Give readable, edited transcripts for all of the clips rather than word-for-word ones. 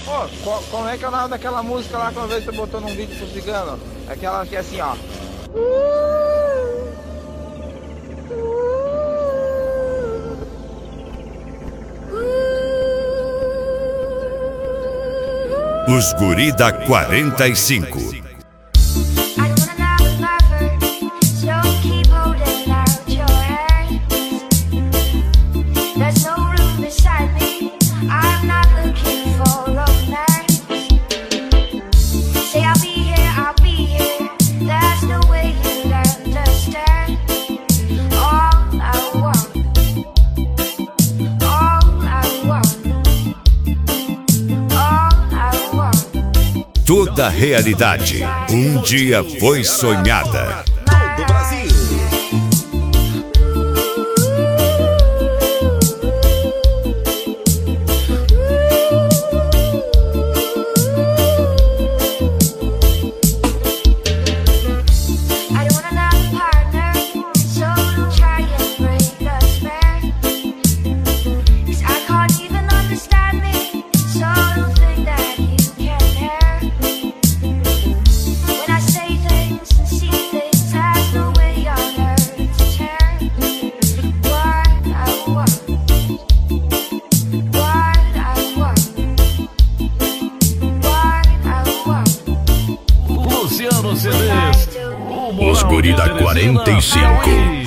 Pô, como é que é o nome daquela música lá que uma vez você botou num vídeo pro cigano? Aquela que é assim, ó. Os Guri da 45. Toda realidade um dia foi sonhada. Do Brasil. Os Guri da 45.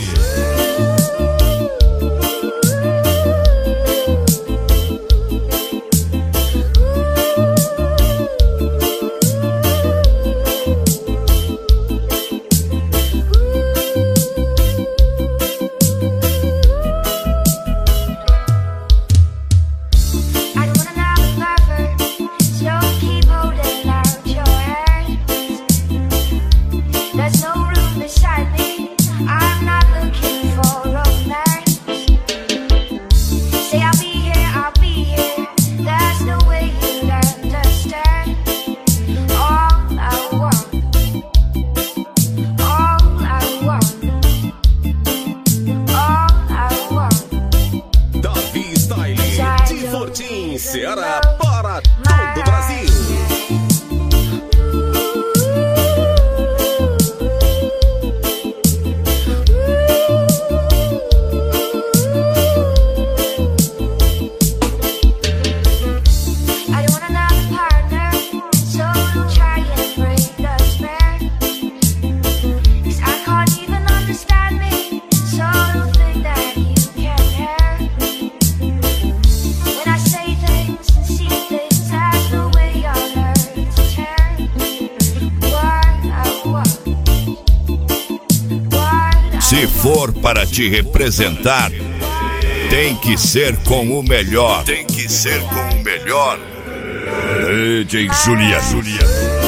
Ceará para todo o Brasil. Se for para te representar, tem que ser com o melhor. Tem que ser com o melhor. DJ Juliano.